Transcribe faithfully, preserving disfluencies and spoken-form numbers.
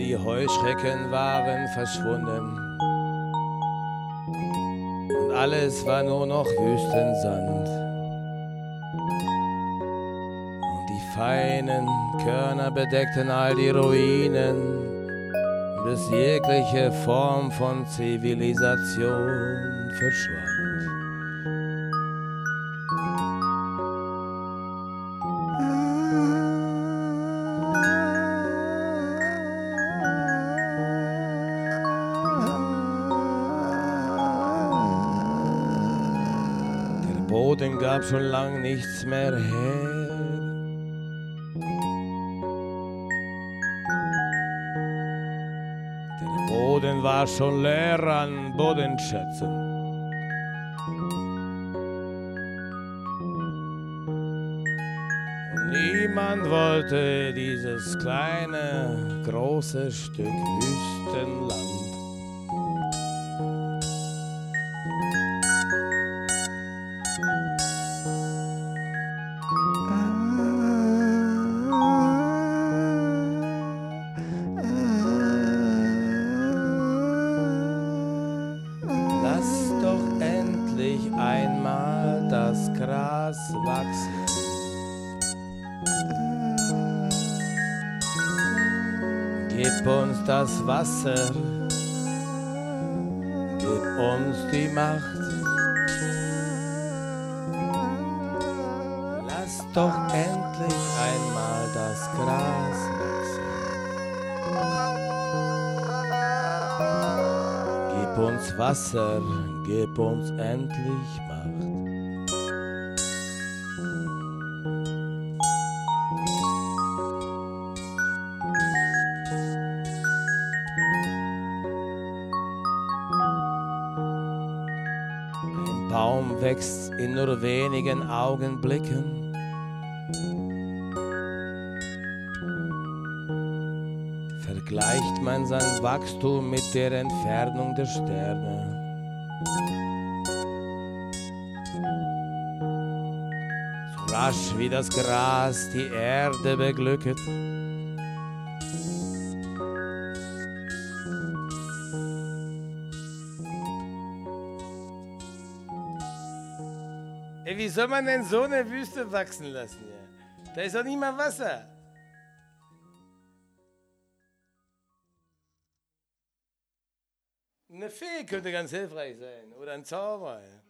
Die Heuschrecken waren verschwunden und alles war nur noch Wüstensand. Und die feinen Körner bedeckten all die Ruinen, bis jegliche Form von Zivilisation verschwand. Der Boden gab schon lang nichts mehr her. Der Boden war schon leer an Bodenschätzen. Und niemand wollte dieses kleine, große Stück Wüstenland. Lass doch endlich einmal das Gras wachsen. Gib uns das Wasser, gib uns die Macht. Lass doch endlich einmal das Gras wachsen. Gib uns Wasser, gib uns endlich Macht. Ein Baum wächst in nur wenigen Augenblicken. Vergleicht man sein Wachstum mit der Entfernung der Sterne. So rasch wie das Gras die Erde beglücket, ey, wie soll man denn so eine Wüste wachsen lassen? Ja? Da ist doch nicht mal Wasser. Eine Fee könnte ganz hilfreich sein. Oder ein Zauber. Ja.